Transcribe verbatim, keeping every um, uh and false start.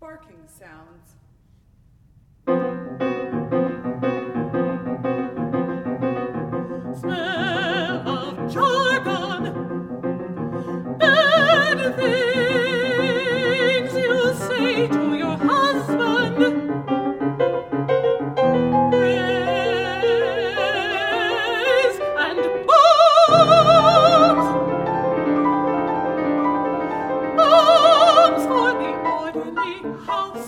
barking sounds. Smell of jargon, bad things you say to your husband. Praise and bombs, bombs for the orderly house.